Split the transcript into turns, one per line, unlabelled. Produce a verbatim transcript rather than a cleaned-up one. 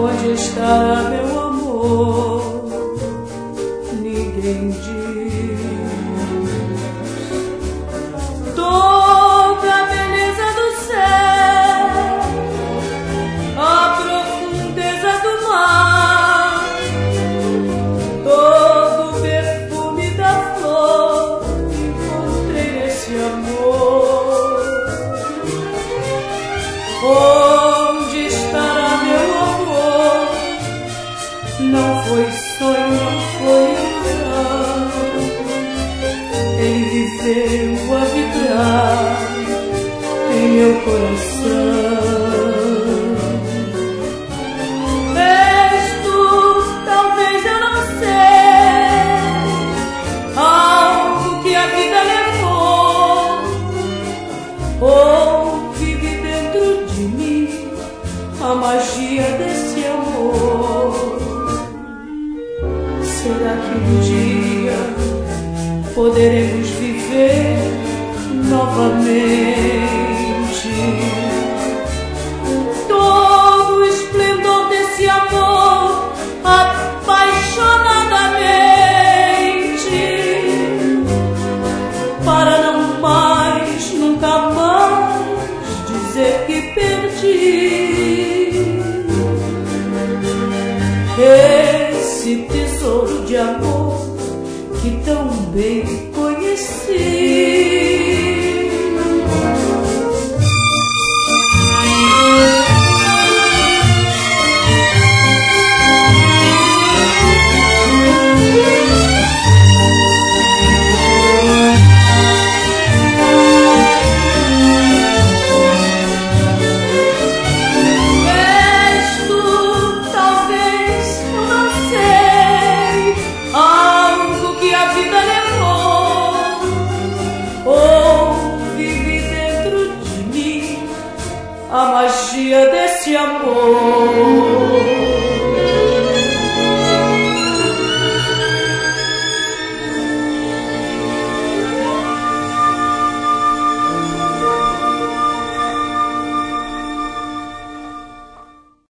Onde está meu amor? Ninguém diz. Toda a beleza do céu, a profundeza do mar, todo o perfume da flor, encontrei nesse amor. Onde estará meu amor? Não foi sonho, não foi engano. Ele viveu a vibrar em meu coração. És tu, talvez eu não sei, algo que a vida levou, ou vive dentro de mim a magia desse amor. Será que um dia poderemos viver novamente todo o esplendor desse amor apaixonadamente, para não mais, nunca mais dizer que perdi esse tesouro de amor que tão bem conheci. A magia desse amor.